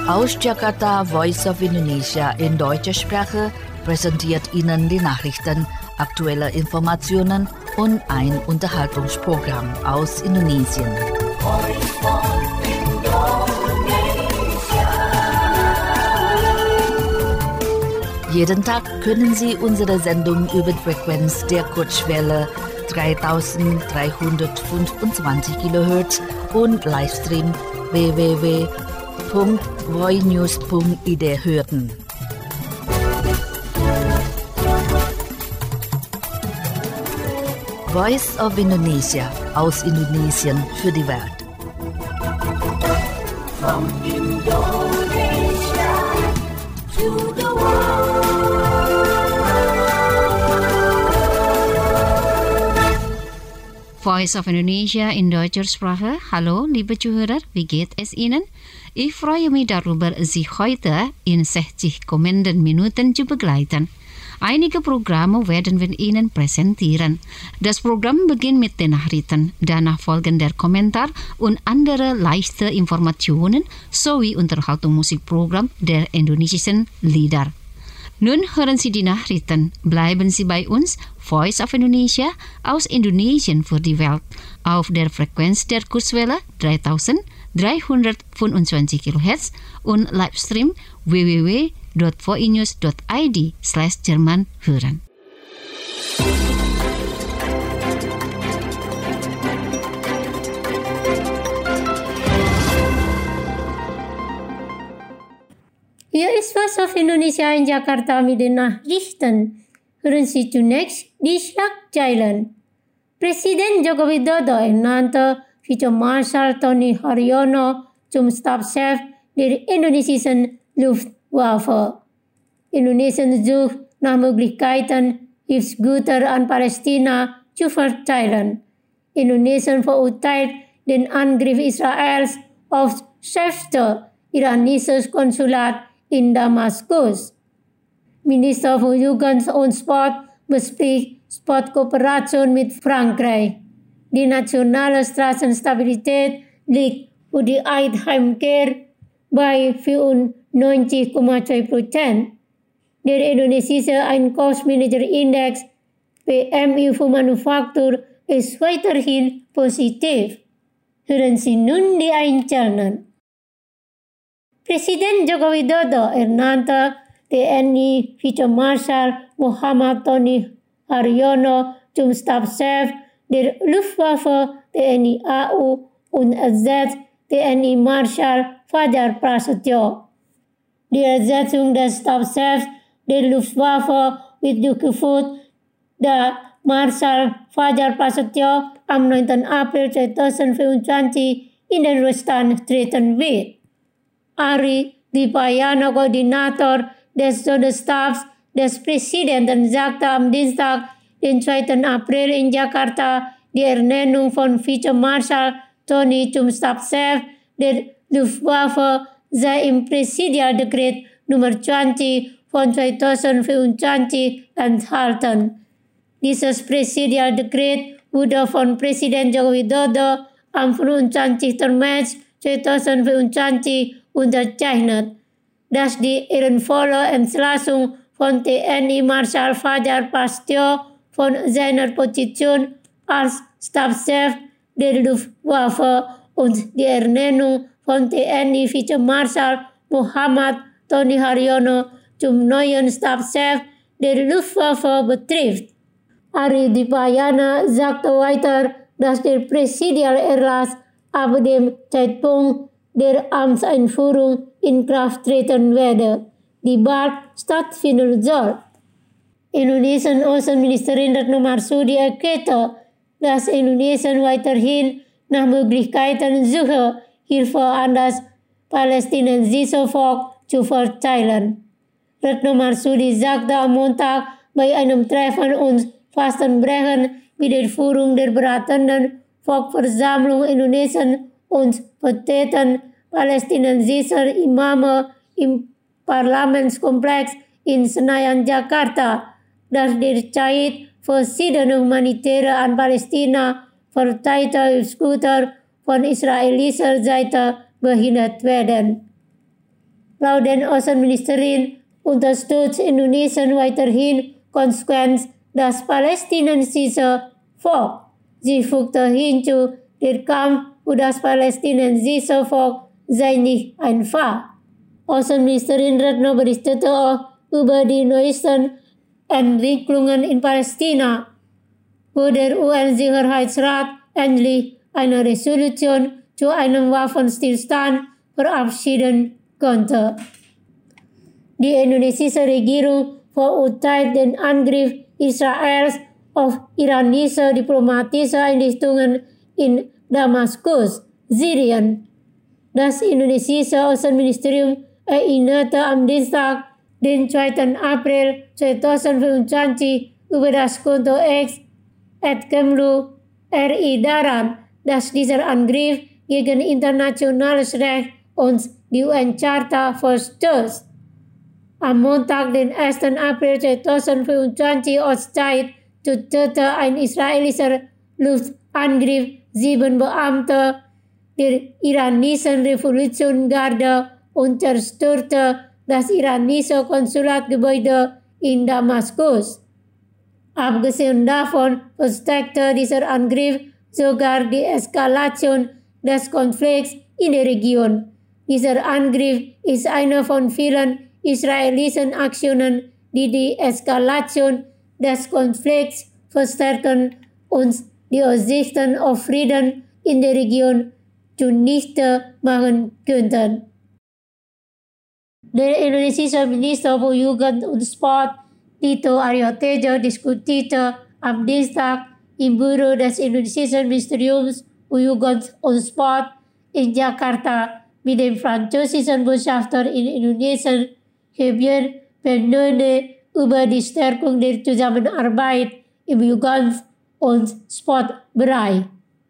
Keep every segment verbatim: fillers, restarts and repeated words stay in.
Aus Jakarta, Voice of Indonesia in deutscher Sprache präsentiert Ihnen die Nachrichten, aktuelle Informationen und ein Unterhaltungsprogramm aus Indonesien. Jeden Tag können Sie unsere Sendung über die Frequenz der Kurzwelle dreitausenddreihundertfünfundzwanzig Kilohertz und Livestream w w w punkt voinews punkt i d hören. Voice of Indonesia aus Indonesien für die Welt. From Indonesia to the world. Voice of Indonesia in deutscher Sprache. Hallo, liebe Zuhörer, wie geht es Ihnen? Ich freue mich darüber, Sie heute in sechzig kommenden Minuten zu begleiten. Einige Programme werden wir Ihnen präsentieren. Das Programm beginnt mit den Nachrichten, danach folgen der Kommentar und andere leichte Informationen sowie Unterhaltungsmusikprogramm der indonesischen Lieder. Nun hören Sie die Nachrichten. Bleiben Sie bei uns, Voice of Indonesia aus Indonesien für die Welt, auf der Frequenz der Kurzwelle dreitausenddreihundertfünfundzwanzig Kilohertz und Livestream w w w punkt voinews punkt i d slash Jerman hören. Hier ist Voice of Indonesia in Jakarta mit den Nachrichten. Hören Sie zunächst die Schlagzeilen. Presiden Joko Widodo ernannte Vice Marschall Tony Haryono zum Stabschef der indonesischen Luftwaffe. Indonesien sucht nach Möglichkeiten, Hilfsgüter an Palästina zu verteilen. Indonesien verurteilt den Angriff Israels auf schärfste iranisches Konsulat in Damaskus. Minister für Jugend und Sport bespricht Sportkooperation mit Frankreich. Die nationale Straßenstabilität liegt für die Heimkehr bei vierundneunzig Komma zwei Prozent. Der indonesische Einkaufsmanager-Index P M I für Manufaktur ist weiterhin positiv. Hören Sie nun die Einzelnen. Presiden Joko Widodo ernannte T N I Vice Marschall Muhammad Tony Haryono zum Stabschef der Luftwaffe T N I A U und ersetzt T N I Marschall Fajar Prasetyo. Die Ersetzung des Stabschefs der Luftwaffe wird durchgeführt, da Marschall Fajar Prasetyo am neunten April zweitausendvierundzwanzig in den Ruhestand treten wird. Ari Dipayana, Koordinator des Sonderstabs des Präsidenten, sagte am Dienstag, den zweiten April in Jakarta, die Ernennung von Vice Marschall Tony zum Stabschef der Luftwaffe sei im Präsidialdekret Nummer zwanzig von zweitausendvierundzwanzig enthalten. Dieses Präsidialdekret wurde von Präsident Joko Widodo am fünfundzwanzigsten März zweitausendvierundzwanzig unterzeichnet, dass die ehrenvolle Entlassung von T N I Marschall Fajar Prasetyo von seiner Position als Stabschef der Luftwaffe und die Ernennung von T N I Vice Marschall Muhammad Tony Haryono zum neuen Stabschef der Luftwaffe betrifft. Ari Dipayana sagte weiter, dass der Präsidialerlass ab dem Zeitpunkt der Amtseinführung in Kraft treten werde, die bald stattfinden soll. Indonesian Außenministerin Retno Marsudi erklärte, dass Indonesien weiterhin nach Möglichkeiten suche, Hilfe an das palästinensische Volk zu verteilen. Retno Marsudi sagte am Montag bei einem Treffen und Fastenbrechen mit der Führung der beratenden Volksversammlung Indonesien und Vertretern palästinensischer Imame im Parlamentskomplex in Senayan, Jakarta, dass derzeit verschiedene humanitäre an Palästina verteilte Hilfsgüter von israelischer Seite behindert werden. Laut den Außenministerin unterstützt Indonesien weiterhin konsequent das palästinensische Volk. Sie fügte hinzu, der Kampf für das palästinensische Volk sei nicht einfach. Außenministerin Retno berichtete auch über die neuesten Entwicklungen in Palästina, wo der U N-Sicherheitsrat endlich eine Resolution zu einem Waffenstillstand verabschieden konnte. Die indonesische Regierung verurteilt den Angriff Israels auf iranische diplomatische Einrichtungen in Damaskus, Syrien. Das indonesische Außenministerium erinnerte am Dienstag, den zweiten April zweitausendfünfundzwanzig, über das Konto X at Kemlu R I daran, dass dieser Angriff gegen internationales Recht und die U N-Charta verstößt. Am Montag, den ersten April zweitausendfünfundzwanzig Ortszeit, tötete ein israelischer Luftangriff sieben Beamte der iranischen Revolutionsgarde und zerstörte das iranische Konsulatgebäude in Damaskus. Abgesehen davon verstärkte dieser Angriff sogar die Eskalation des Konflikts in der Region. Dieser Angriff ist einer von vielen israelischen Aktionen, die die Eskalation des Konflikts verstärken und die Aussichten auf Frieden in der Region zunichte machen könnten. Der indonesische Minister für Jugend und Sport, Tito Aryotejo, diskutierte am Dienstag im Büro des indonesischen Ministeriums für Jugend und Sport in Jakarta mit dem französischen Botschafter in Indonesien, Javier Pernode, über die Stärkung der Zusammenarbeit im Jugend- und Sportbereich.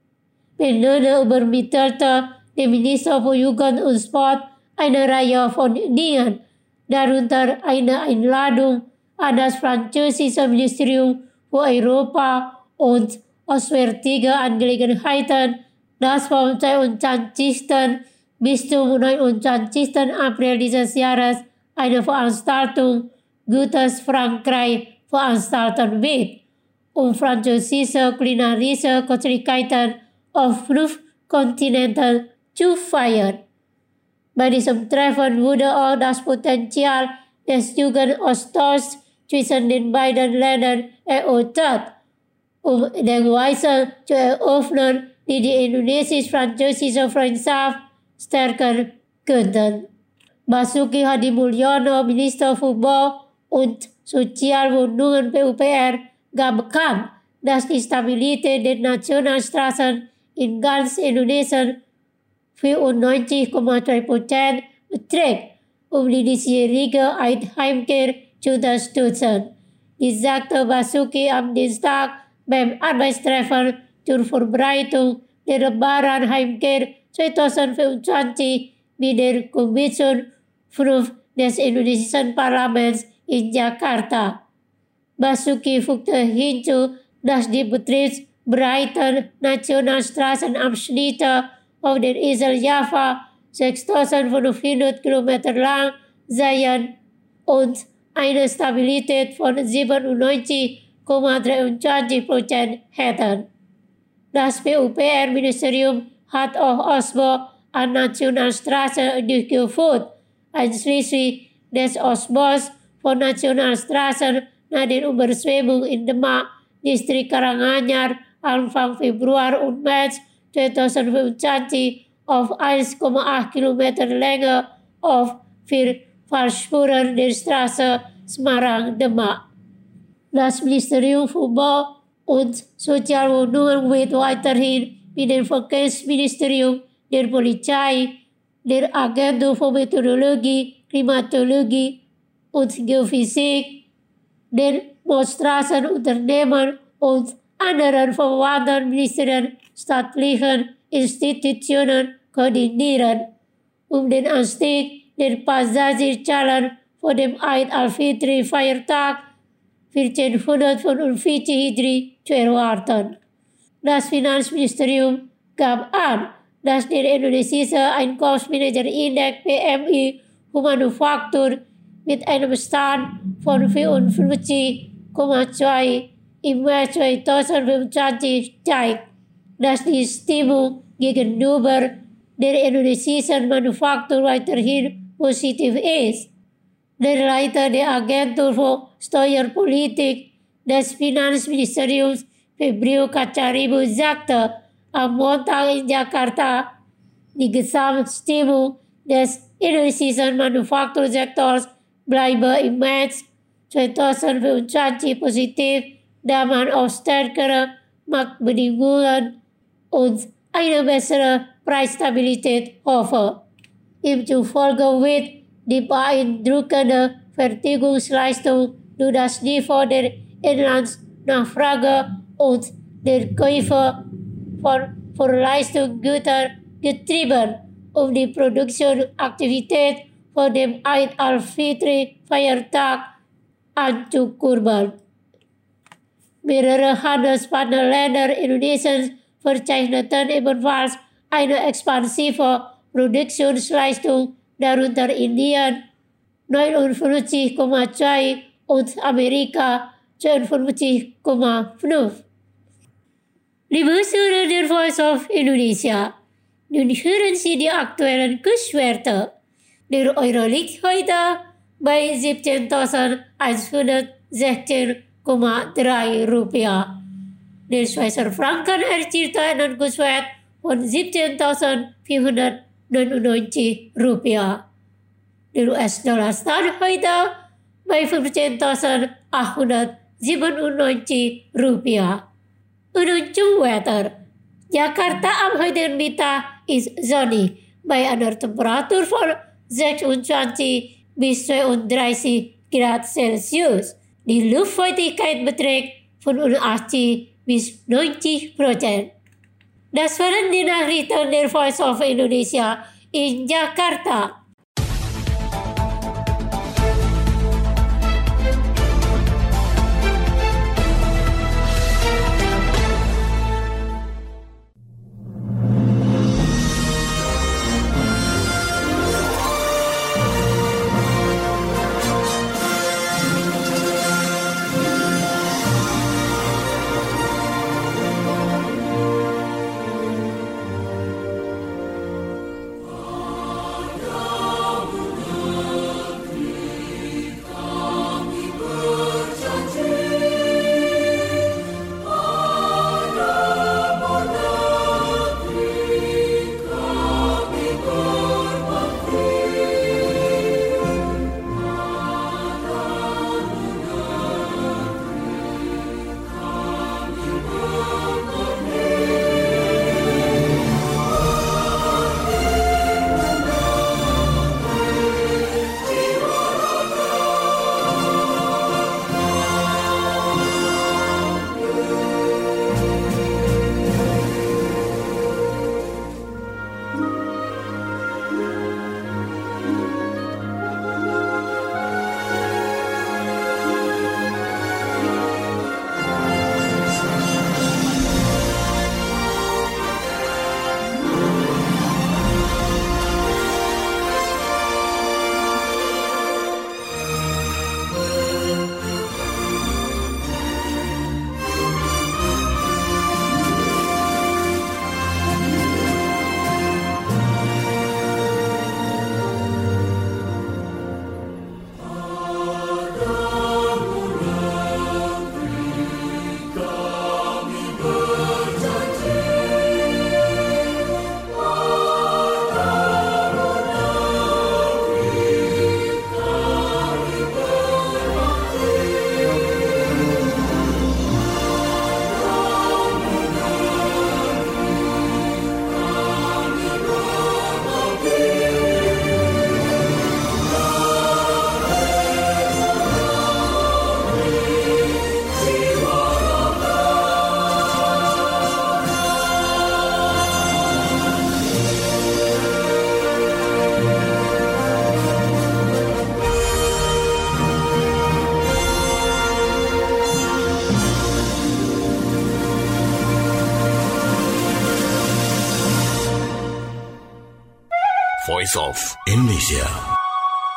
Pernode übermittelte dem Minister für Jugend und Sport eine Reihe von Dingen, darunter eine Einladung an das französische Ministerium für Europa und Auswärtige Angelegenheiten, das vom zweiundzwanzigsten bis zum neunundzwanzigsten April dieses Jahres eine Veranstaltung Gutes Frankreich veranstalten wird, um französische kulinarische Köstlichkeiten auf fünf Kontinenten zu feiern. Bei diesem Treffen wurde auch das Potenzial des Jugendaustauschs zwischen den beiden Ländern erörtert, um den Weise zu eröffnen, die die indonesisch-französische Freundschaft stärken könnten. Basuki Hadimulyono, Minister Fußball und Sozialwohnungen P U P R, gab bekannt, dass die Stabilität der Nationalstraßen in ganz Indonesien vierundneunzig Komma zwei Prozent beträgt, um die diesjährige Heimkehr zu unterstützen. Dies sagte Basuki am Dienstag beim Arbeitstreffen zur Vorbereitung der Lebaran-Heimkehr zweitausendfünfundzwanzig mit der Kommission fünf des indonesischen Parlaments in Jakarta. Basuki fügte hinzu, dass die betriebsbereiten Nationalstraßenabschnitte auf der Insel Java sechstausendfünfhundert Kilometer lang seien und eine Stabilität von siebenundneunzig Komma dreiundzwanzig Prozent hätten. Das P U P R-Ministerium hat auch Ausbau an Nationalstraßen durchgeführt, einschließlich des Ausbaus von Nationalstraßen nach der Überschwemmung in Demak, Distrik Karanganyar, Anfang Februar und März zweitausendfünfundzwanzig auf eins Komma acht Kilometer Länge auf vier Fahrspuren der Straße Semarang-Demak. Das Ministerium für Bau und Sozialwohnungen wird weiterhin mit dem Verkehrsministerium, der Polizei, der Agentur für Meteorologie, Klimatologie und Geophysik, den Straßenunternehmen und anderen verwandten Ministerien staatlichen Institutionen koordinieren, um den Anstieg der Passagierzahlen vor dem Eid al-Fitri-Feiertag vierzehnhundertfünfundvierzig Hijri zu erwarten. Das Finanzministerium gab an, dass der indonesische Einkaufsmanager-Index P M I gemanufactured met een bestand van vierentwintig komma twee in mei tweeduizend vijfentwintig steigt, dass die Stimmung gegenüber der indonesischen Manufaktur weiterhin positiv ist. Der Leiter der Agentur für Steuerpolitik des Finanzministeriums Febrio Kacaribu sagte am Montag in Jakarta, die Gesamtstimmung des indonesischen Manufaktursektors bleibe im März tweeduizend vijfentwintig positiv, da man auf stärkere Marktbedingungen und eine bessere Preisstabilität hoffe. Ihm zufolge wird die beeindruckende Fertigungsleistung durch das Niveau der Inlandsnachfrage und der Käufe von Vorleistungsgütern getrieben, um die Produktionsaktivität vor dem Eid al-Fitri-Feiertag anzukurbeln. Mehrere Handelspartnerländer Indonesiens verzeichneten ebenfalls eine expansive Produktionsleistung, darunter Indien neunundfünfzig Komma zwei und Amerika zweiundfünfzig Komma fünf. Liebe Hörer der Voice of Indonesia, nun hören Sie die aktuellen Kurswerte. Der Euro liegt heute bei siebzehntausendeinhundertsechzehn Komma drei Rupiah. Der Schweizer Franken erzielte einen Kurswert von siebzehntausendvierhundertneunundneunzig Rupiah. Der U S-Dollar stand heute bei fünfzehntausendachthundertsiebenundneunzig Rupiah. Und zum Wetter. Jakarta am heutigen Mittag ist sonnig bei einer Temperatur von sechsundzwanzig bis zweiunddreißig Grad Celsius. Die Luftfeuchtigkeit beträgt fünfundachtzig bis neunzig Prozent. Das waren die Nachrichten der Voice of Indonesia in Jakarta. Voice of Indonesia.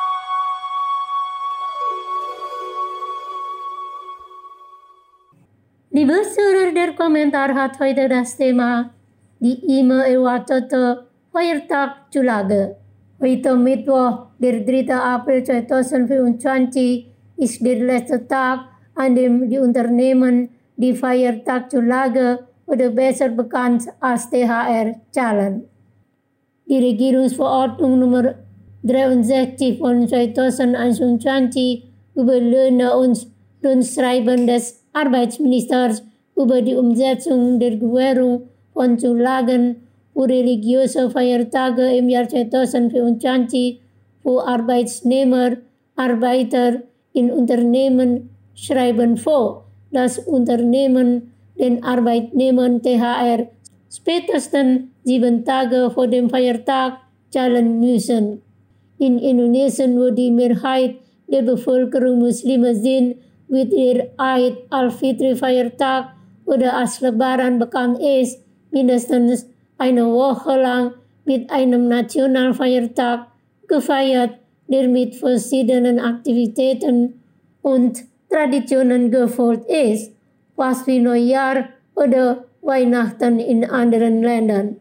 Liebe Zuhörer, der Kommentar hat heute das Thema die immer erwartete Feiertag zu Lage. Heute Mittwoch, der dritte April zweitausendvierundzwanzig, ist der letzte Tag, an dem die Unternehmen die Feiertag zu Lage oder besser bekannt als T H R zahlen. Die Regierungsverordnung Nummer dreiundsechzig von zweitausendeinundzwanzig über Löhne und Rundschreiben des Arbeitsministers über die Umsetzung der Gewährung von Zulagen für religiöse Feiertage im Jahr zweitausendvierundzwanzig für Arbeitnehmer, Arbeiter in Unternehmen schreiben vor, dass Unternehmen den Arbeitnehmern T H R spätestens sieben Tage vor dem Feiertag zahlen müssen. In Indonesien, wo die Mehrheit der Bevölkerung Muslime sind, wird der Eid al-Fitri-Feiertag oder als Lebaran bekannt ist, mindestens eine Woche lang mit einem Nationalfeiertag gefeiert, der mit verschiedenen Aktivitäten und Traditionen gefüllt ist, fast wie Neujahr oder Weihnachten in anderen Ländern.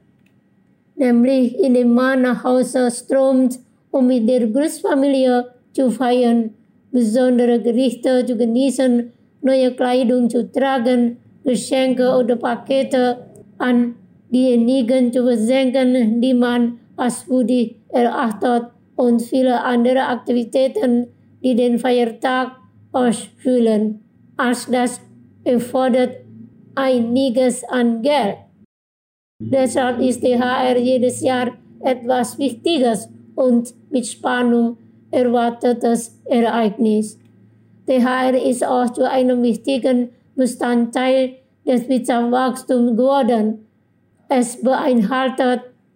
Nämlich indem man nach Hause strömt, um mit der Großfamilie zu feiern, besondere Gerichte zu genießen, neue Kleidung zu tragen, Geschenke oder Pakete an diejenigen zu versenden, die man als würdig erachtet und viele andere Aktivitäten, die den Feiertag ausfüllen. Als das erfordert einiges an Geld. Deshalb ist T H R jedes Jahr etwas Wichtiges und mit Spannung erwartetes Ereignis. T H R ist auch zu einem wichtigen Bestandteil des Wirtschaftswachstums geworden. Es beinhaltet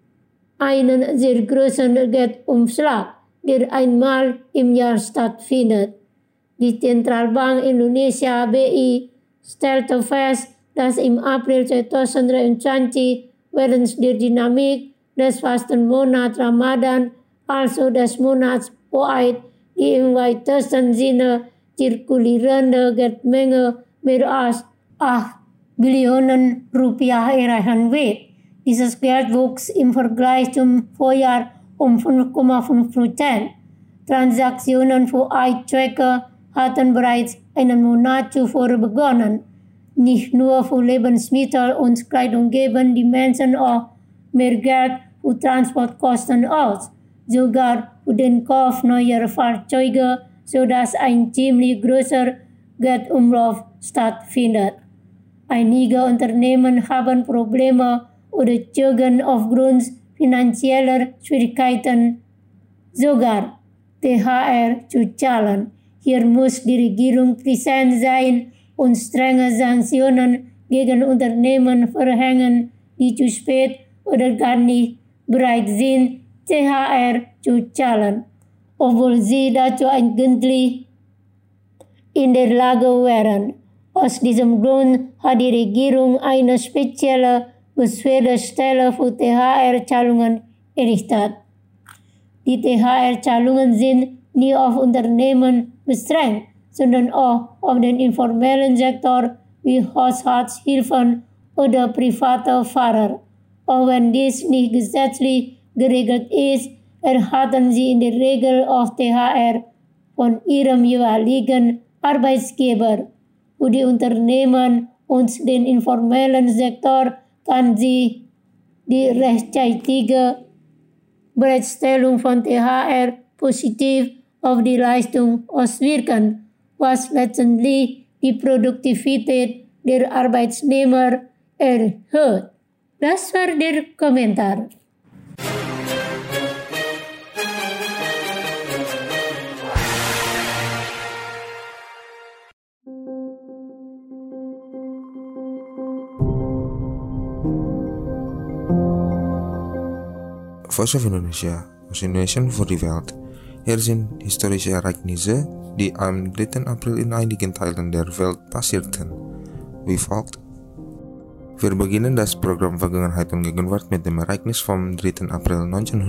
einen sehr großen Geldumschlag, der einmal im Jahr stattfindet. Die Zentralbank Indonesia B I stellte fest, dass im April zweitausenddreiundzwanzig während der Dynamik des Fastenmonats Ramadan, also des Monats Po'aid, die im weitesten Sinne zirkulierende Geldmenge mehr als acht Billionen Rupiah erreichen wird. Dieses Geld wuchs im Vergleich zum Vorjahr um fünf Komma fünf Prozent. Transaktionen für Eidzwecke hatten bereits einen Monat zuvor begonnen. Nicht nur für Lebensmittel und Kleidung geben die Menschen auch mehr Geld für Transportkosten aus, sogar für den Kauf neuer Fahrzeuge, sodass ein ziemlich großer Geldumlauf stattfindet. Einige Unternehmen haben Probleme oder zögern aufgrund finanzieller Schwierigkeiten sogar T H R zu zahlen. Hier muss die Regierung präsent sein und strenge Sanktionen gegen Unternehmen verhängen, die zu spät oder gar nicht bereit sind, T H R zu zahlen, obwohl sie dazu eigentlich in der Lage wären. Aus diesem Grund hat die Regierung eine spezielle Beschwerdestelle für T H R-Zahlungen errichtet. Die T H R-Zahlungen sind nie auf Unternehmen beschränkt, sondern auch auf den informellen Sektor wie Haushaltshilfen oder private Fahrer. Auch wenn dies nicht gesetzlich geregelt ist, erhalten sie in der Regel auch T H R von ihrem jeweiligen Arbeitgeber. Für die Unternehmen und den informellen Sektor kann sie die rechtzeitige Bereitstellung von T H R positiv auf die Leistung auswirken, was letztendlich die Produktivität der Arbeitnehmer erhöht. Das war der Kommentar. Voice of Indonesia, aus Indonesien voor die Welt. Hier sind historische Ereignisse, die am dritten April in einigen Teilen der Welt passierten. Wie folgt. Wir beginnen das Programm Vergangenheit und Gegenwart mit dem Ereignis vom dritten April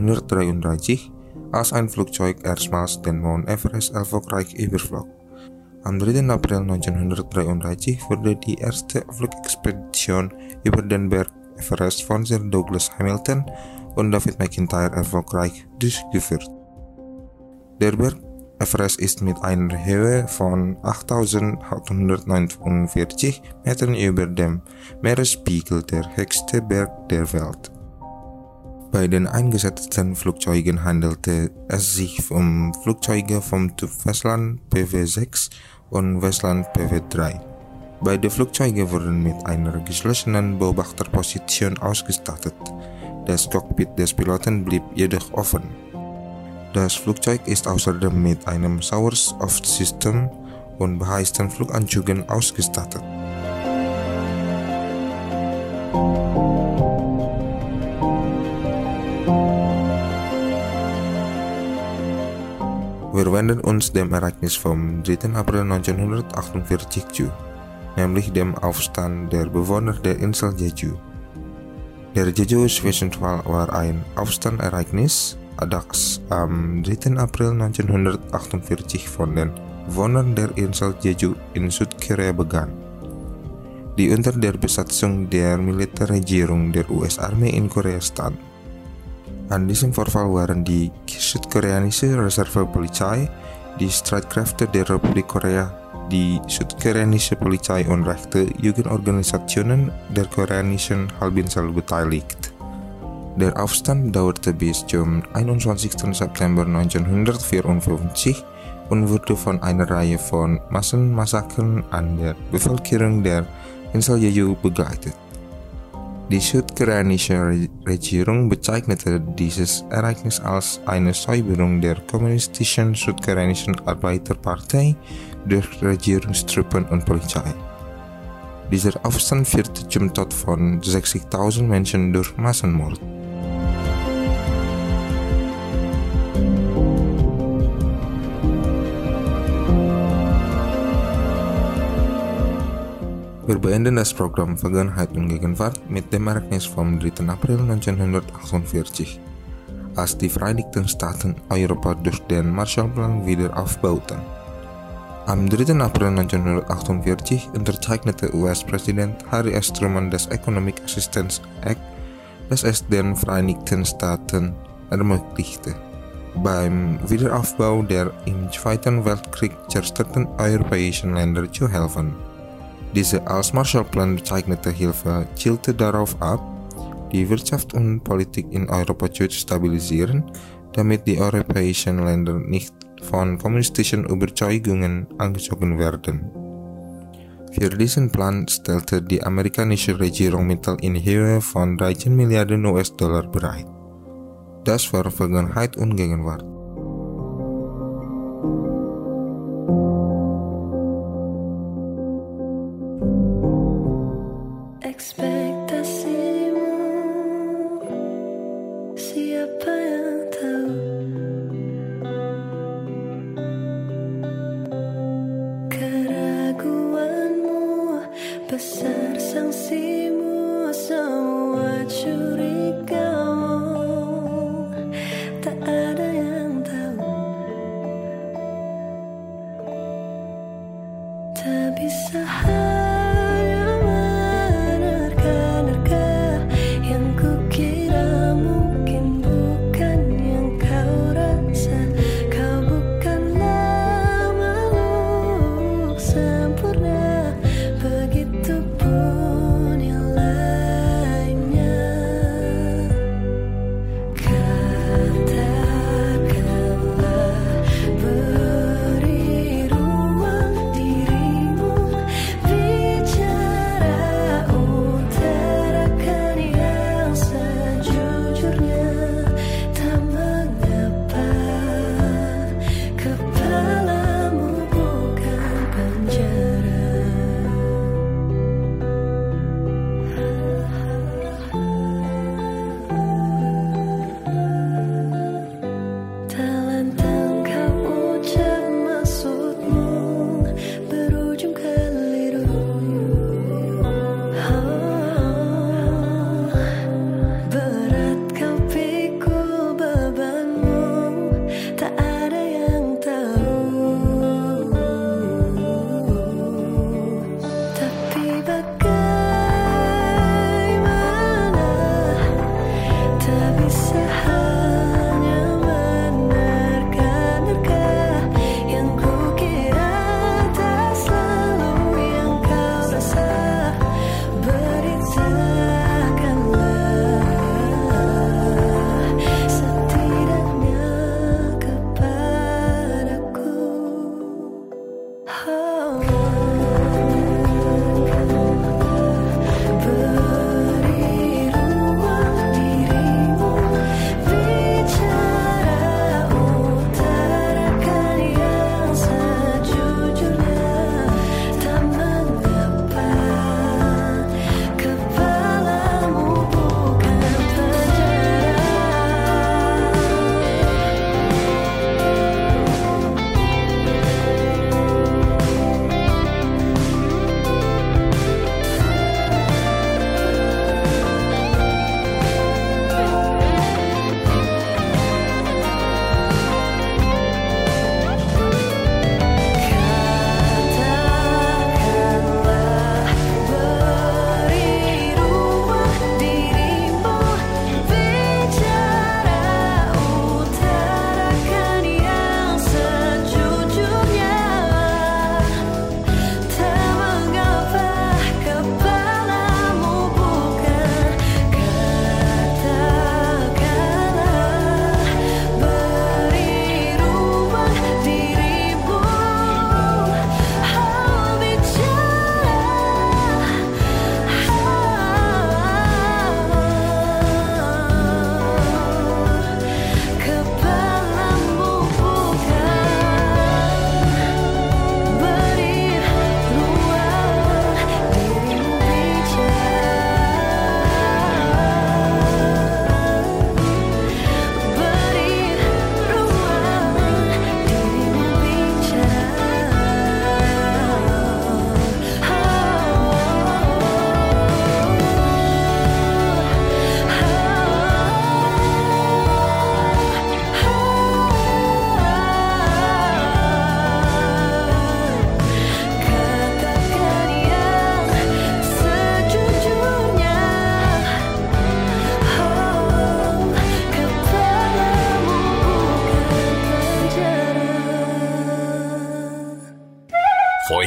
neunzehnhundertdreiunddreißig, als ein Flugzeug erstmals den Mount Everest erfolgreich überflog. Am dritten April neunzehnhundertdreiunddreißig wurde die erste Flugexpedition über den Berg Everest von Sir Douglas Hamilton und David McIntyre erfolgreich durchgeführt. Der Berg Everest ist mit einer Höhe von achttausendachthundertneunundvierzig Metern über dem Meeresspiegel der höchste Berg der Welt. Bei den eingesetzten Flugzeugen handelte es sich um Flugzeuge vom Typ Westland P W sechs und Westland P W drei. Beide Flugzeuge wurden mit einer geschlossenen Beobachterposition ausgestattet. Das Cockpit des Piloten blieb jedoch offen. Das Flugzeug ist außerdem mit einem Sauerstoffsystem und beheizten Fluganzügen ausgestattet. Wir wenden uns dem Ereignis vom dritten April neunzehnhundertachtundvierzig zu, nämlich dem Aufstand der Bewohner der Insel Jeju. Der Jeju-Zwischenfall war ein Aufstandereignis, das am dritten April neunzehnhundertachtundvierzig von den Bewohnern der Insel Jeju in Südkorea begann, die unter der Besatzung der Militärregierung der U S-Armee in Korea stand. An diesem Vorfall waren die südkoreanische Reservepolizei, die Streitkräfte der Republik Korea, die südkoreanische Polizei und rechte Jugendorganisationen der koreanischen Halbinsel beteiligt. Der Aufstand dauerte bis zum einundzwanzigsten September neunzehnhundertvierundfünfzig und wurde von einer Reihe von Massenmassakern an der Bevölkerung der Insel Jeju begleitet. Die südkoreanische Regierung bezeichnete dieses Ereignis als eine Säuberung der kommunistischen südkoreanischen Arbeiterpartei durch Regierungstruppen und Polizei. Dieser Aufstand führte zum Tod von sechzigtausend Menschen durch Massenmord. Wir beenden das Programm Vergangenheit und Gegenwart mit dem Ereignis vom dritten April neunzehnhundertachtundvierzig, als die Vereinigten Staaten Europa durch den Marshallplan wieder aufbauten. Am dritten April neunzehnhundertachtundvierzig unterzeichnete U S-Präsident Harry S. Truman das Economic Assistance Act, das es den Vereinigten Staaten ermöglichte, beim Wiederaufbau der im Zweiten Weltkrieg zerstörten europäischen Länder zu helfen. Diese als Marshallplan bezeichnete Hilfe zielte darauf ab, die Wirtschaft und Politik in Europa zu stabilisieren, damit die europäischen Länder nicht von kommunistischen Überzeugungen angezogen werden. Für diesen Plan stellte die amerikanische Regierung Mittel in Höhe von dreizehn Milliarden U S-Dollar bereit. Das war Vergangenheit und Gegenwart. Ekspektasimu, siapa yang tahu? Keraguanmu, besar sanksimu, semua curigamu, tak ada yang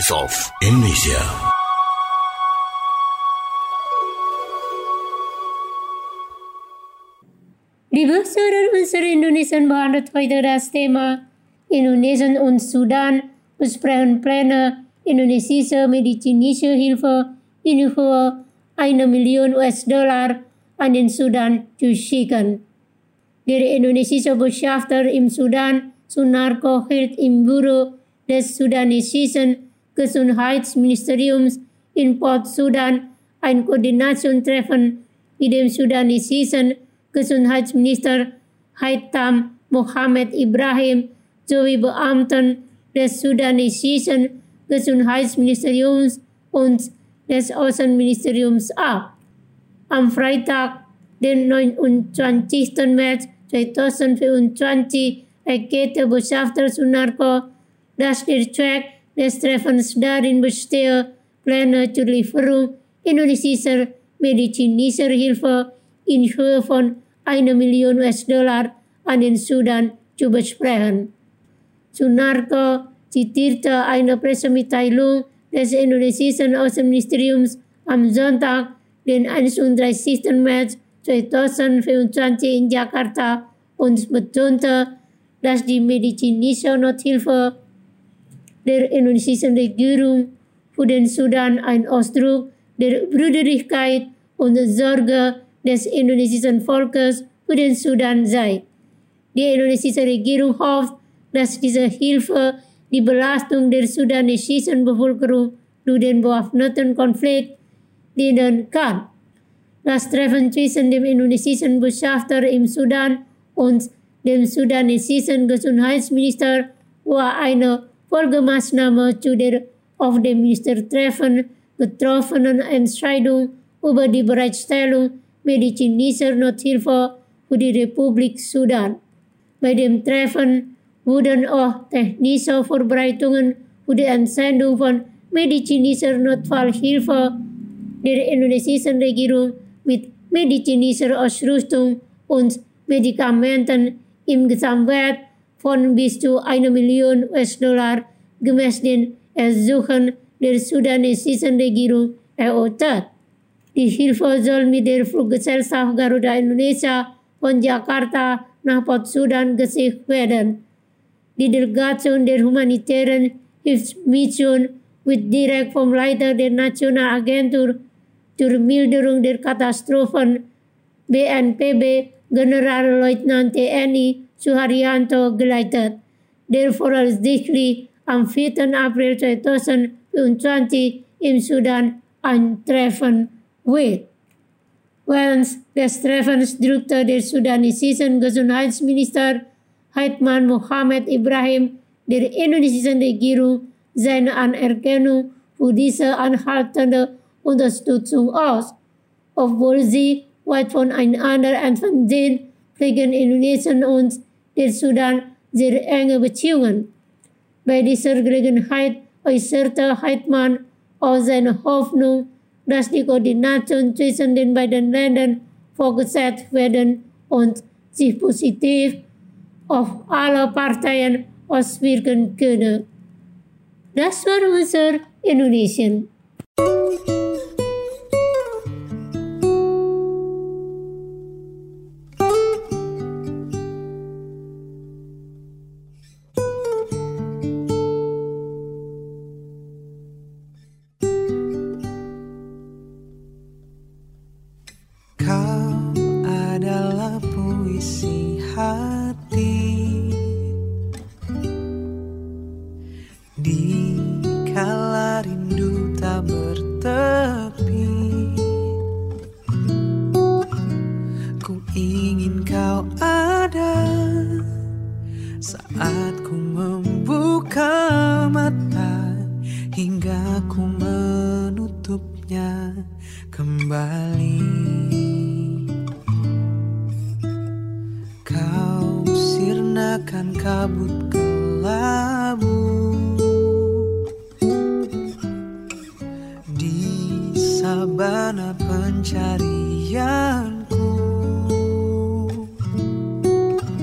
Voice of Indonesia. Liebe Zuhörer unserer Indonesian behandelt heute das Thema Indonesien und Sudan besprechen Pläne indonesische medizinische Hilfe in Höhe eine Million U S-Dollar an den Sudan zu schicken. Der indonesische Botschafter im Sudan, Sunarko, hält im Büro des sudanesischen Gesundheitsministeriums in Port Sudan ein Koordinationstreffen mit dem sudanesischen Gesundheitsminister Haitham Mohamed Ibrahim sowie Beamten des sudanesischen Gesundheitsministeriums und des Außenministeriums ab. Am Freitag, den neunundzwanzigsten März zweitausendvierundzwanzig, erklärte Botschafter Sunarko, dass der Zweck des Treffens darin bestehe, Pläne zur Lieferung indonesischer medizinischer Hilfe in Höhe von einer Million U S-Dollar an den Sudan zu besprechen. Sunarko zitierte eine Pressemitteilung des indonesischen Außenministeriums am Sonntag, den einunddreißigsten März zweitausendvierundzwanzig in Jakarta und betonte, dass die medizinische Nothilfe der indonesischen Regierung für den Sudan ein Ausdruck der Brüderlichkeit und Sorge des indonesischen Volkes für den Sudan sei. Die indonesische Regierung hofft, dass diese Hilfe die Belastung der sudanesischen Bevölkerung durch den bewaffneten Konflikt lindern kann. Das Treffen zwischen dem indonesischen Botschafter im Sudan und dem sudanesischen Gesundheitsminister war eine Folgemaßnahme zu der auf dem Ministertreffen getroffenen Entscheidung über die Bereitstellung medizinischer Nothilfe für die Republik Sudan. Bei dem Treffen wurden auch technische Vorbereitungen für die Entsendung von medizinischer Notfallhilfe der indonesischen Regierung mit medizinischer Ausrüstung und Medikamenten im Gesamtwert von bis zu einer Million U S-Dollar gemäß den Ersuchen der sudanesischen Regierung erörtert. Die Hilfe soll mit der Fluggesellschaft Garuda Indonesia von Jakarta nach Port Sudan geschickt werden. Die Delegation der humanitären Hilfsmission wird direkt vom Leiter der Nationalagentur zur Milderung der Katastrophen B N P B Generalleutnant T N I Suharyanto geleitet, der voraussichtlich am vierten April zweitausendvierundzwanzig im Sudan eintreffen wird. Während des Treffens drückte der sudanesische Gesundheitsminister Haitham Mohamed Ibrahim der indonesischen Regierung seine Anerkennung für diese anhaltende Unterstützung aus. Obwohl sie weit voneinander entfernt sind, pflegen Indonesien und der Sudan sehr enge Beziehungen. Bei dieser Gelegenheit äußerte Haitham auch seine Hoffnung, dass die Koordination zwischen den beiden Ländern fortgesetzt werden und sich positiv auf alle Parteien auswirken könne. Das war unser Indonesien.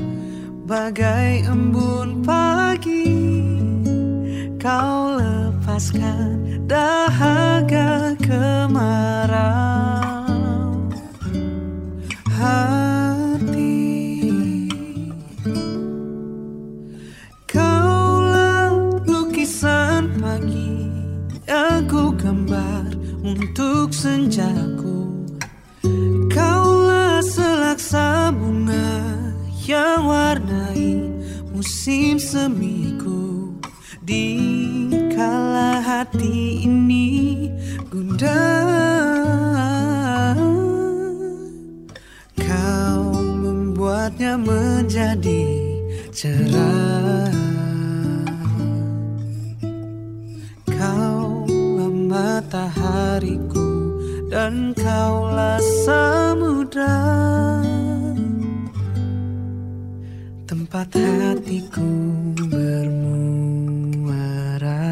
Bagai embun pagi, kau lepas lepaskan dahaga kemarau hati. Kaulah lukisan pagi yang ku gambar untuk senjaku. Kaulah selaksa bunga yang warnai musim semiku. Di kala hati ini gundah, kau membuatnya menjadi cerah. Kaulah matahariku dan kaulah samudra, tempat hatiku bermuara.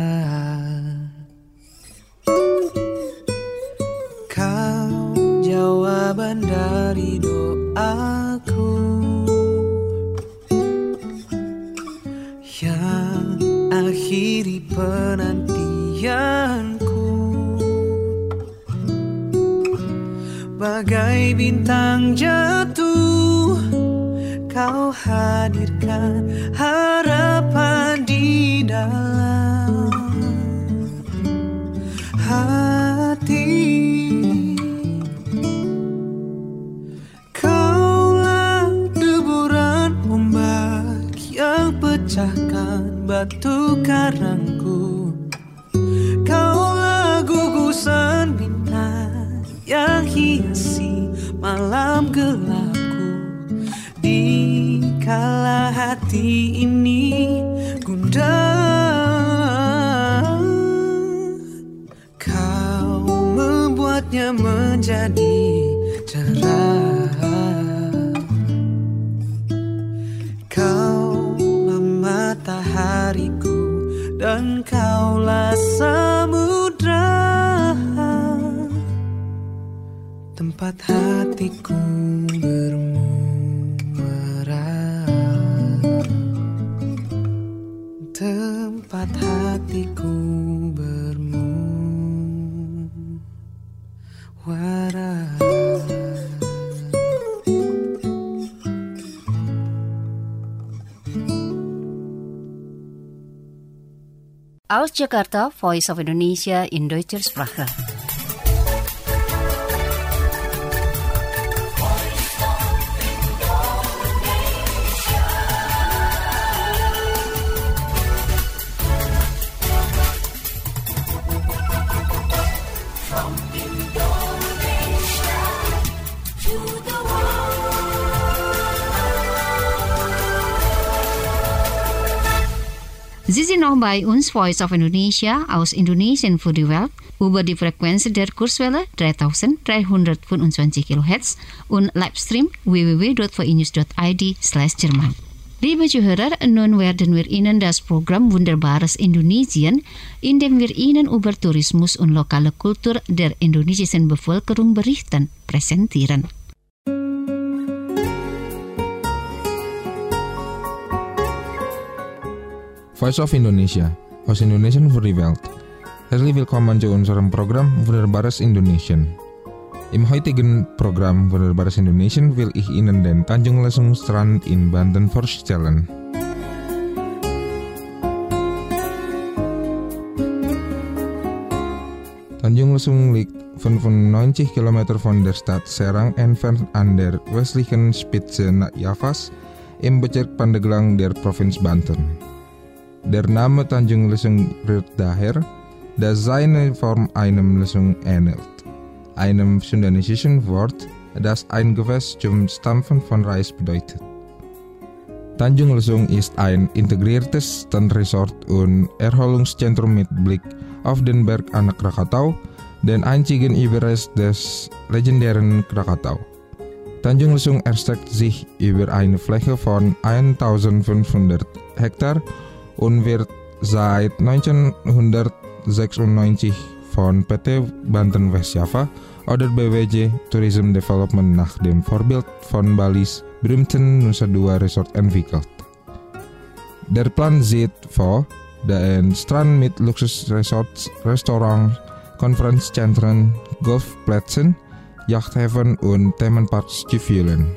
Kau jawaban dari doaku yang akhiri penantianku. Bagai bintang jatuh, kau hadirkan harapan di dalam hati. Kaulah deburan ombak yang pecahkan batu karangku. Kaulah gugusan bintang yang hiasi malam gelapku. Di kala hati ini gundah, kau membuatnya menjadi cerah. Kaulah matahariku dan kaulah samudra, tempat hatiku bermuara, tempat hatiku bermuara. Aus Jakarta, Voice of Indonesia in Deutscher Sprache. Sie sind noch bei uns, Voice of Indonesia, aus Indonesien für die Welt, über die Frequenz der Kurzwelle dreitausenddreihundertfünfundzwanzig Kilohertz und Livestream w w w dot v i news dot i d slash Jerman. Liebe Zuhörer, nun werden wir Ihnen das Programm Wunderbares Indonesien, in dem wir Ihnen über Tourismus und lokale Kultur der indonesischen Bevölkerung berichten, präsentieren. Voice of Indonesia, aus Indonesian für die Welt. Herzlich willkommen zu unserem Programm Wunderbares Indonesien. Im heutigen Programm Wunderbares Indonesien will ich Ihnen den Tanjung Lesung Strand in Banten vorstellen. Tanjung Lesung liegt fünfundneunzig Kilometer von der Stadt Serang entfernt an der westlichen Spitze Javas im Bezirk Pandeglang der Provinz Banten. Der Name Tanjung Lesung rührt daher, dass seine Form einem Lesung ähnelt, einem sundanesischen Wort, das ein Gewässer zum Stampfen von Reis bedeutet. Tanjung Lesung ist ein integriertes Strandresort und Erholungszentrum mit Blick auf den Berg Anak Krakatau, den einzigen Überrest des legendären Krakatau. Tanjung Lesung erstreckt sich über eine Fläche von eintausendfünfhundert Hektar und wird seit neunzehnhundertsechsundneunzig von P T Banten West Java oder B W J Tourism Development nach dem Vorbild von Balis berühmten Nusa Dua Resort entwickelt. Der Plan sieht vor, De een strand met luxusresorts, restaurants, conferenzzentren, golfplätzen, Yachthafen und Themenparks zu fühlen.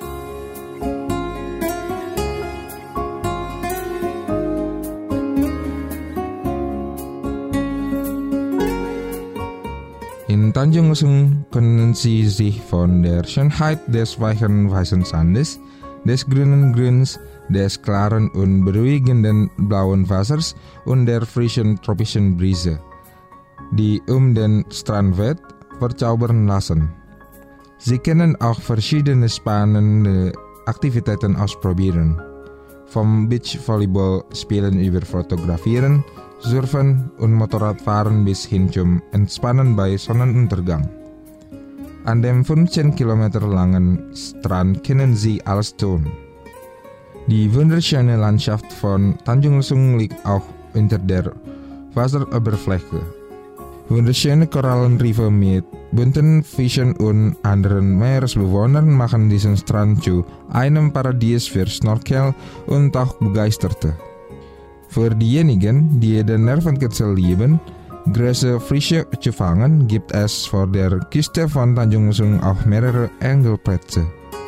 In Tanjung Lesung können Sie sich von der Schönheit des weichen weißen Sandes, des grünen Grüns, des klaren und beruhigenden blauen Wassers und der frischen tropischen Brise, die um den Strand weht, verzaubern lassen. Sie können auch verschiedene spannende Aktivitäten ausprobieren. Vom Beachvolleyball spielen über Fotografieren, Surfen und Motorradfahren bis hin zum Entspannen bei Sonnenuntergang. An dem fünfzehn Kilometer langen Strand können Sie alles tun. Die wunderschöne Landschaft von Tanjung Lesung liegt auch unter der Wasseroberfläche. Wunderschöne Korallenriffe mit bunten Fischen und anderen Meeresbewohnern machen diesen Strand zu einem Paradies für Snorkel- und Tauchbegeisterte. Für diejenigen, die den Nervenkitzel lieben, große Fische zu fangen, gibt es vor der Küste von Tanjung Lesung auch mehrere Angelplätze.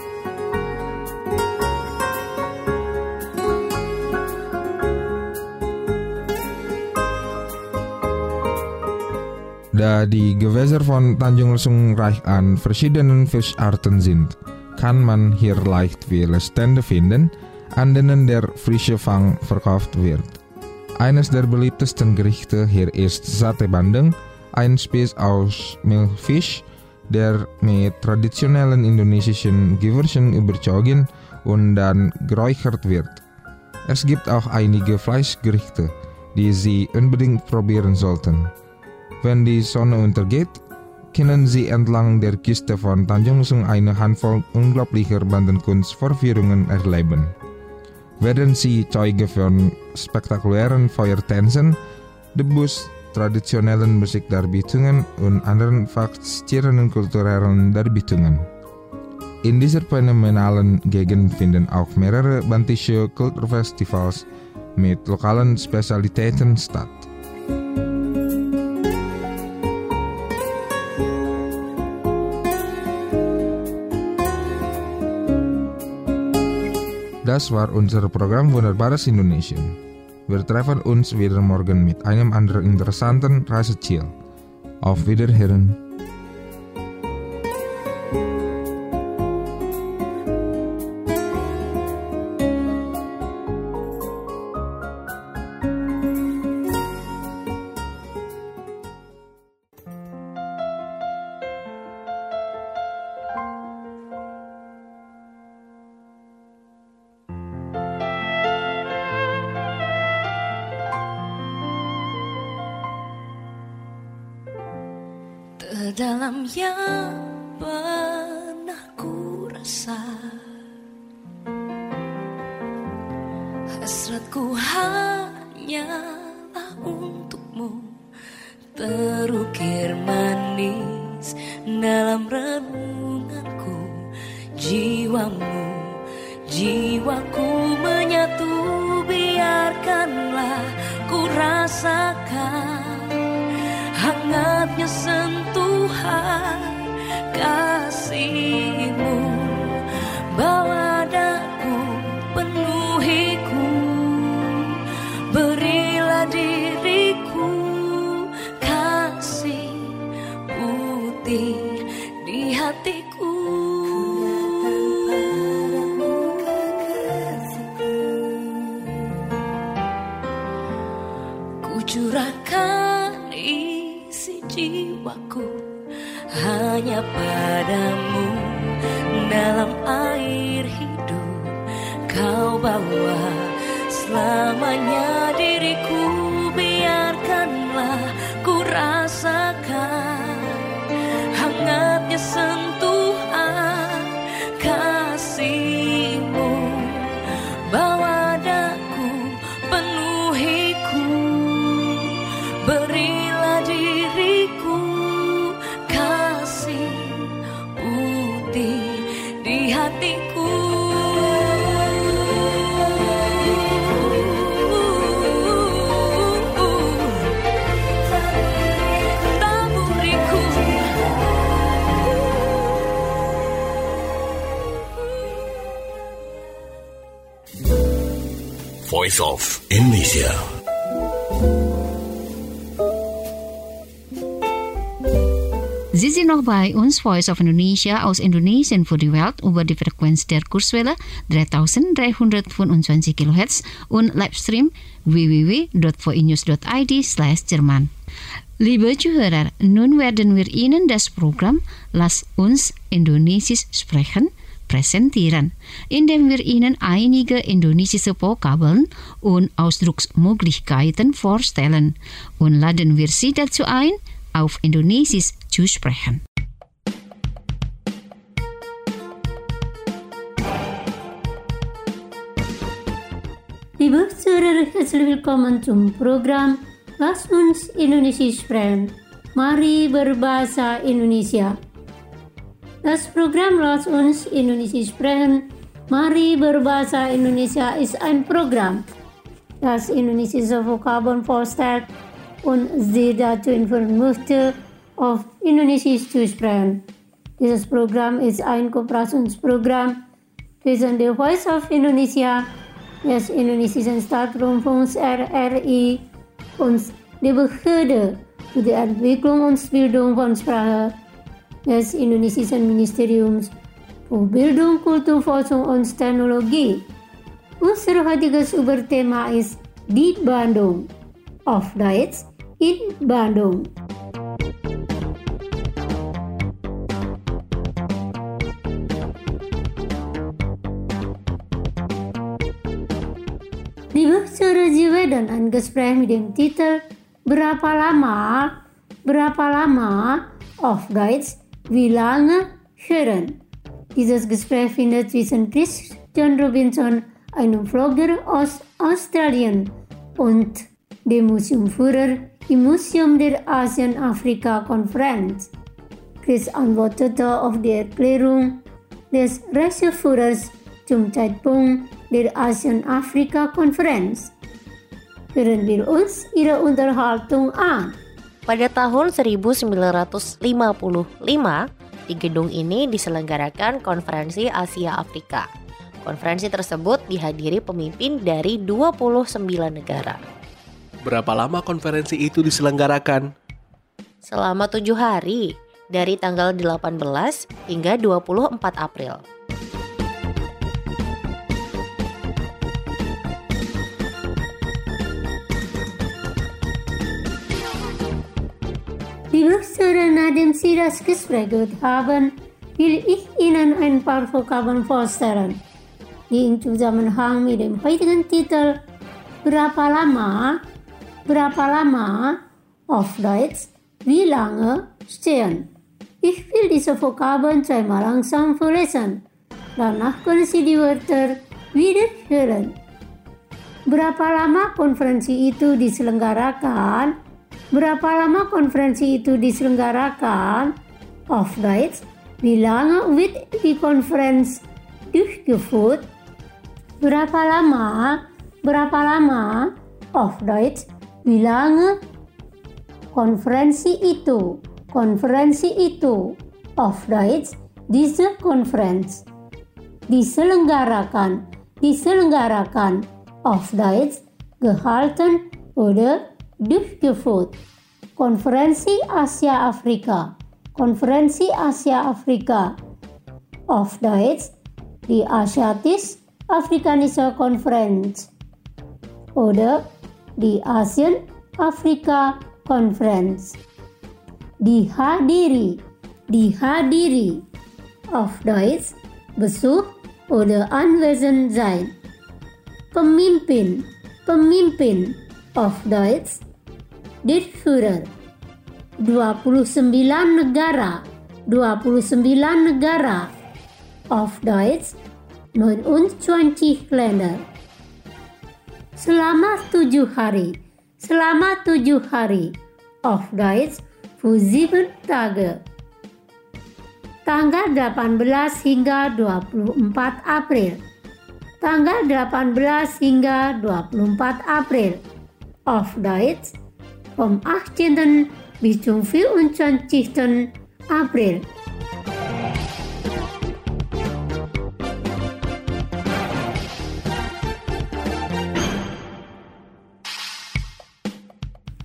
Da die Gewässer von Tanjung Lesung reich an verschiedenen Fischarten sind, kann man hier leicht viele Stände finden, an denen der frische Fang verkauft wird. Eines der beliebtesten Gerichte hier ist Sate Bandeng, ein Spieß aus Milchfisch, der mit traditionellen indonesischen Gewürzen überzogen und dann geräuchert wird. Es gibt auch einige Fleischgerichte, die Sie unbedingt probieren sollten. Wenn die Sonne untergeht, können Sie entlang der Küste von Tanjung Lesung eine Handvoll unglaublicher Bandenkunstvorführungen erleben. Werden Sie Zeuge von spektakulären Feuertänzen, Debus, traditionellen Musikdarbietungen und anderen faszinierenden kulturellen Darbietungen. In dieser phänomenalen Gegend finden auch mehrere bantische Kulturfestivals mit lokalen Spezialitäten statt. Das war unser Programm Wunderbares Indonesien. Wir treffen uns wieder morgen mit einem anderen interessanten Reiseziel. Auf Wiederhören. Dalam yang pernah ku rasa, hasratku hanyalah untukmu, terukir manis dalam renunganku. Jiwamu, jiwaku menyatu, biarkanlah ku rasakan hangatnya sentuhan kasih-Mu. Bawa daku, penuhiku, berilah diriku kasih putih di hatiku. Ku curahkan isi jiwaku hanya padamu, dalam air hidup kau bawa selamanya diriku. Biarkanlah ku rasakan hangatnya sentuhan kasih-Mu. Bawa daku, penuhiku, berilah diriku kasih putih di hatiku. Voice of Indonesia. Sie sind noch bei uns, Voice of Indonesia aus Indonesien für die Welt über die Frequenz der Kurzwelle dreitausenddreihundertfünfundzwanzig Kilohertz und Livestream w w w dot voinews dot i d slash Jerman. Liebe Zuhörer, nun werden wir Ihnen das Programm Lass uns Indonesisch sprechen präsentieren, indem wir Ihnen einige indonesische Vokabeln und Ausdrucksmöglichkeiten vorstellen und laden wir Sie dazu ein, auf Indonesisch zu sprechen. Liebe Zuhörer, herzlich willkommen zum Programm Lass uns Indonesisch sprechen. Mari berbahasa Indonesia. Das Programm Lass uns Indonesisch sprechen. Mari berbahasa Indonesia ist ein Programm, das indonesische Vokabeln vorstellt und Sie dazu informieren möchte, auf Indonesisch zu sprechen. Dieses Programm ist ein Kooperationsprogramm zwischen der Voice of Indonesia, des indonesischen Staatsrundfunks R R I und der Behörde für die Entwicklung und Bildung von Sprache des indonesischen Ministeriums für Bildung, Kulturforschung und Technologie. Unser heutiges Überthema ist die Bandung, auf Deutsch in Bandung. Liebe Zuhörer, Sie werden ein Gespräch mit dem Titel Berapa lama, berapa lama, auf Deutsch, wie lange hören. Dieses Gespräch findet zwischen Christian Robinson, einem Vlogger aus Australien, und dem Museumführer im Museum der Asien-Afrika-Konferenz. Chris antwortete auf die Erklärung des Reiseführers zum Zeitpunkt der Asien-Afrika-Konferenz. Hören wir uns Ihre Unterhaltung an. Pada tahun seribu sembilan ratus lima puluh lima, di gedung ini diselenggarakan Konferensi Asia Afrika. Konferensi tersebut dihadiri pemimpin dari dua puluh sembilan negara. Berapa lama konferensi itu diselenggarakan? Selama tujuh hari, dari tanggal delapan belas hingga dua puluh empat April. Liebe Zuhörer, nachdem Sie das Gespräch gehört haben, will ich Ihnen ein paar Vokabeln vorstellen, die im Zusammenhang mit dem heutigen Titel Berapa lama, berapa lama, auf Deutsch, wie lange stehen. Ich will diese Vokabeln zweimal langsam vorlesen. Danach können Sie die Wörter wieder hören. Berapa lama konferensi itu diselenggarakan? Berapa lama konferensi itu diselenggarakan? Auf Deutsch, wie lange wird die Konferenz durchgeführt? Berapa lama? Berapa lama? Auf Deutsch, wie lange? Konferensi itu, konferensi itu. Auf Deutsch, diese Konferenz. Diselenggarakan, diselenggarakan. Auf Deutsch, gehalten oder durchgeführt. Konferensi Asia Afrika, Konferensi Asia Afrika. Auf Deutsch, die Asiatisch-Afrikanische Konferenz oder die Asien-Afrika-Konferenz. Dihadiri, dihadiri. Auf Deutsch, Besuch oder anwesend sein. Pemimpin, pemimpin. Auf Deutsch, der Führer. dua puluh sembilan negara, dua puluh sembilan negara. Auf Deutsch, neunundzwanzig Länder. Selama tujuh hari, selama tujuh hari. Auf Deutsch, für sieben Tage. Tanggal delapan belas hingga dua puluh empat April. Tanggal delapan belas hingga dua puluh empat April. Auf Deutsch, vom achtzehnten bis zum vierundzwanzigsten April.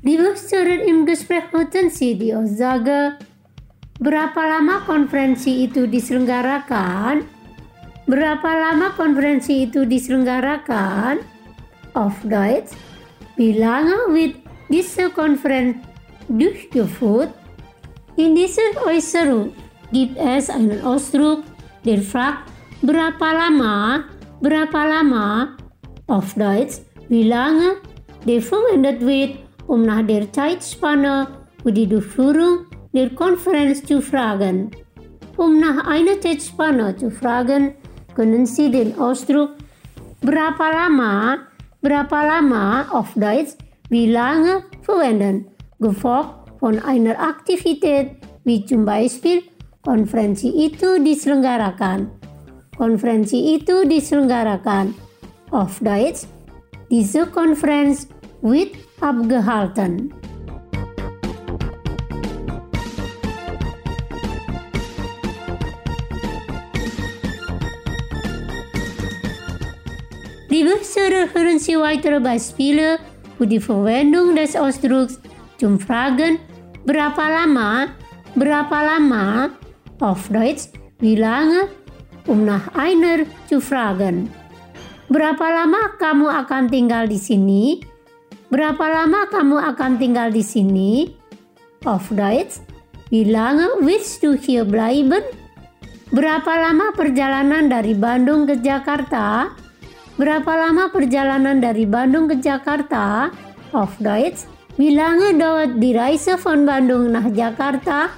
Liebe Hörer, im Gespräch hatten Sie die Aussage, berapa lama konferensi itu diselenggarakan? Berapa lama konferensi itu diselenggarakan? Auf Deutsch, wie lange wird diese Konferenz durchgeführt? In dieser Äußerung gibt es einen Ausdruck, der fragt, berapa lama? Berapa lama? Auf Deutsch, wie lange? Der verwendet wird, um nach der Zeitspanne für die Durchführung der Konferenz zu fragen. Um nach einer Zeitspanne zu fragen, können Sie den Ausdruck berapa lama, berapa lama auf Deutsch, wie lange verwenden, gefolgt von einer Aktivität wie zum Beispiel Konferensi itu diselenggarakan. Konferensi itu diselenggarakan. Auf Deutsch, diese Konferenz wird abgehalten. Liebe Hörer, hören Sie weitere Beispiele für die Verwendung des Ausdrucks zum Fragen berapa lama, berapa lama, auf Deutsch, wie lange, um nach einer zu fragen. Berapa lama kamu akan tinggal di sini? Berapa lama kamu akan tinggal di sini? Auf Deutsch, wie lange willst du hier bleiben? Berapa lama perjalanan dari Bandung ke Jakarta? Berapa lama perjalanan dari Bandung ke Jakarta? Auf Deutsch, wie lange dauert die Reise von Bandung nach Jakarta?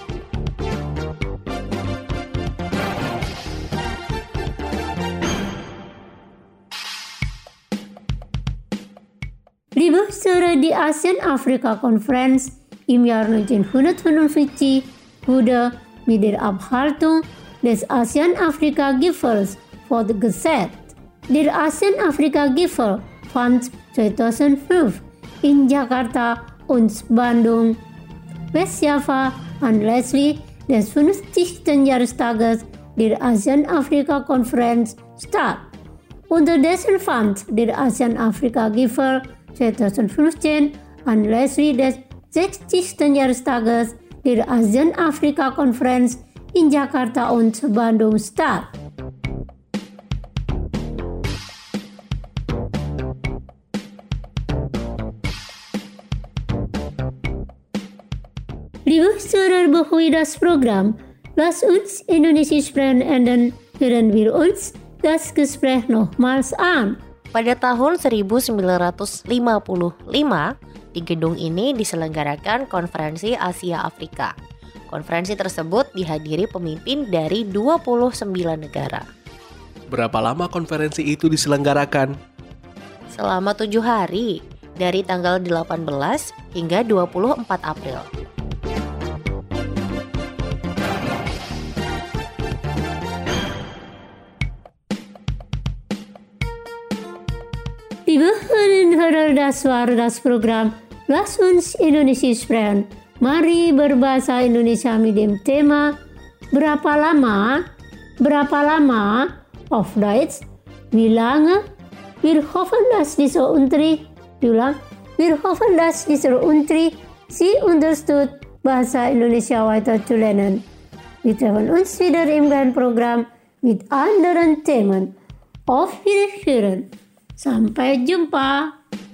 Liebe Hörer, die Asien-Afrika-Konferenz im Jahr neunzehnhundertfünfundfünfzig wurde mit der Abhaltung des Asien-Afrika-Gipfels fortgesetzt. Der Asien-Afrika-Gipfel fand zweitausendfünf in Jakarta und Bandung, Westjava, anlässlich des fünfzigsten Jahrestages der Asien-Afrika-Konferenz statt. Unterdessen fand der Asien-Afrika-Gipfel zweitausendfünfzehn anlässlich des sechzigsten Jahrestages der Asien-Afrika-Konferenz in Jakarta und Bandung statt. Liebe Hörer, bevor das Programm Lass uns Indonesisch sprechen enden, hören wir uns das Gespräch nochmals an. Pada tahun seribu sembilan ratus lima puluh lima, di gedung ini diselenggarakan Konferensi Asia Afrika. Konferensi tersebut dihadiri pemimpin dari dua puluh sembilan negara. Berapa lama konferensi itu diselenggarakan? Selama tujuh hari, dari tanggal delapan belas hingga dua puluh empat April. Liebe Hörerinnen und Hörer, das war das Programm Lass uns Indonesisch sprechen. Mari berbahasa Indonesia mit dem Thema Berapa lama? Berapa lama? Auf Deutsch, wie lange? Wir hoffen, dass dieser Unterricht, wir hoffen, dass dieser Unterricht Sie unterstützt, Bahasa Indonesia weiter zu lernen. Wir treffen uns wieder im gleichen Programm mit anderen Themen. Auf Wiederhören. Sampai jumpa.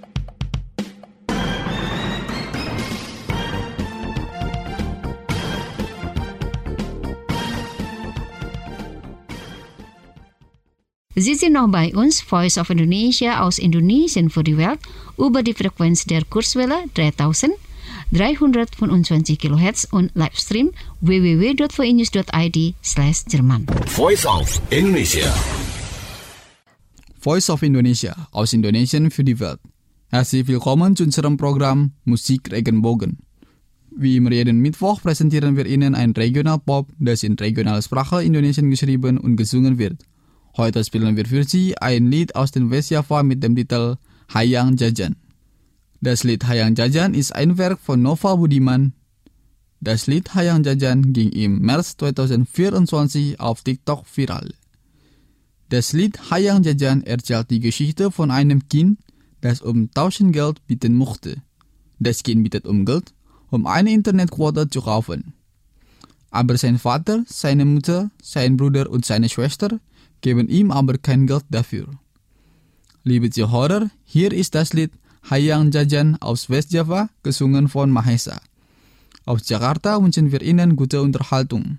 Sie sind noch bei uns, Voice of Indonesia aus Indonesien für die Welt, über die Frequenz der Kurzwelle dreitausenddreihundertfünfundzwanzig Kilohertz und Livestream w w w punkt v news punkt i d slash Jerman. Voice of Indonesia. Voice of Indonesia aus Indonesien für die Welt. Herzlich willkommen zu unserem Programm Musik Regenbogen. Wie immer jeden Mittwoch präsentieren wir Ihnen ein Regionalpop, das in Regionalsprache Indonesien geschrieben und gesungen wird. Heute spielen wir für Sie ein Lied aus dem Westjava mit dem Titel Hayang Jajan. Das Lied Hayang Jajan ist ein Werk von Nova Budiman. Das Lied Hayang Jajan ging im März zweitausendvierundzwanzig auf TikTok viral. Das Lied Hayang Jajan erzählt die Geschichte von einem Kind, das um Taschengeld bitten mochte. das Kind bittet um Geld, um eine Internetquote zu kaufen. Aber sein Vater, seine Mutter, sein Bruder und seine Schwester geben ihm aber kein Geld dafür. Liebe Zuhörer, hier ist das Lied Hayang Jajan aus Westjava, gesungen von Mahesa. Aus Jakarta wünschen wir Ihnen gute Unterhaltung.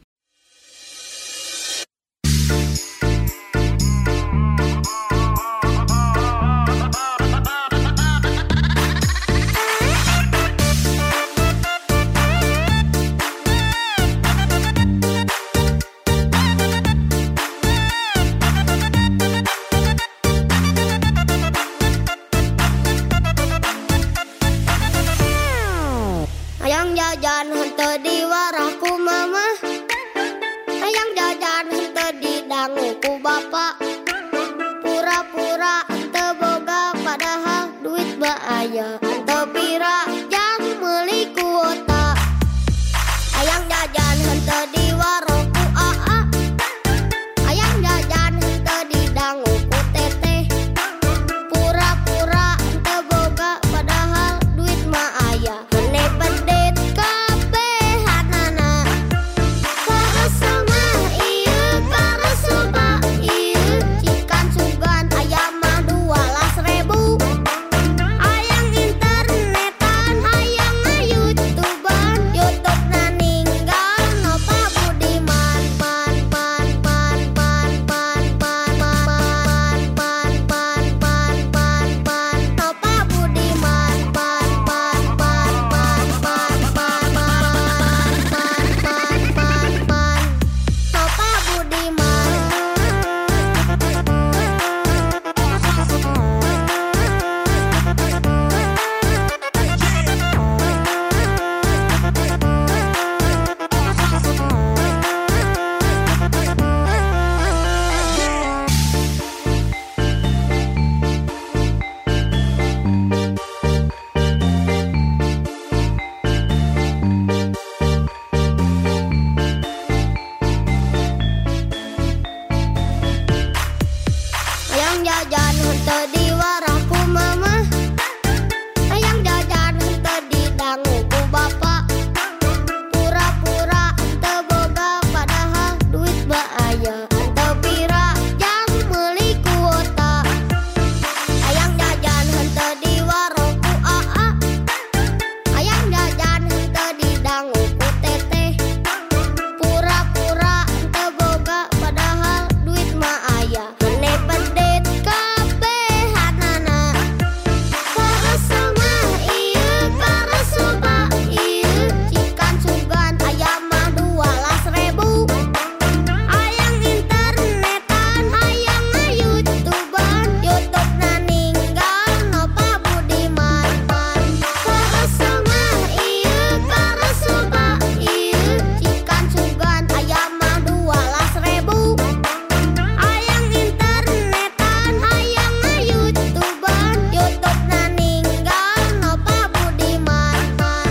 Hayang jajan henteu di warahku mama, hayang jajan henteu di danguku bapa. Pura-pura henteu boga padahal duit mah aya, henteu pira jang meuli kuota. Hayang jajan henteu di warahku aa, hayang jajan henteu di danguku teteh. Pura-pura henteu boga padahal duit mah aya, hene pendet kabehanana. Karasa mah ieu, karasa mah ieu, cikan sugan aya mah dua belas ribu. Hayang internetan, hayang YouTubean, YouTube na ninggal no pabudiman, man man man man man man man man man man man man no pabudiman, man man man man man man man man man man no pabudiman. Hayang jajan henteu di warahku mama, hayang jajan henteu di danguku bapa. Pura-pura henteu boga padahal duit mah aya, henteu pira jang meuli kuota. Hayang jajan henteu di warahku aa, hayang jajan henteu di danguku teteh. Pura-pura henteu boga padahal duit mah aya, hene pendet kabehanana. Karasa mah ieu, karasa mah ieu, cikan sugan aya mah dua belas ribu. Hayang internetan, hayang YouTubean, YouTube na ninggal no pabudiman, man. Karasa mah ieu, karasa mah ieu, cikan sugan aya mah dua belas ribu. Hayang internetan, hayang YouTubean, YouTube na ninggal no pabudiman, man.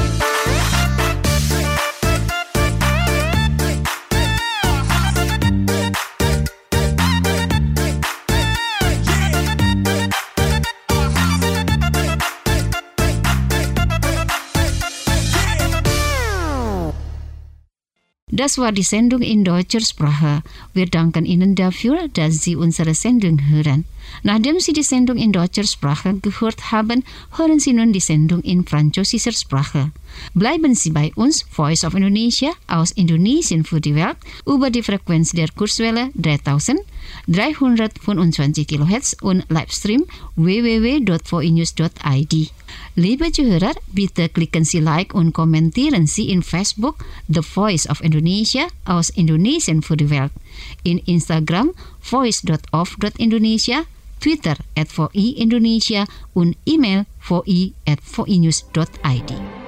Das war die Sendung in deutscher Sprache. Wir danken Ihnen dafür, dass Sie unsere Sendung hören. Nachdem Sie die Sendung in deutscher Sprache gehört haben, hören Sie nun die Sendung in französischer Sprache. Bleiben Sie bei uns, Voice of Indonesia aus Indonesien für die Welt, über die Frequenz der Kurzwelle dreitausenddreihundertfünfundzwanzig Kilohertz und Livestream w w w punkt v i news punkt i d. Liebe Zuhörer, bitte klicken Sie Like und kommentieren Sie in Facebook The Voice of Indonesia aus Indonesien für die Welt, in Instagram voice punkt of punkt indonesia, Twitter at v i indonesia und E-Mail v i at v i news punkt i d.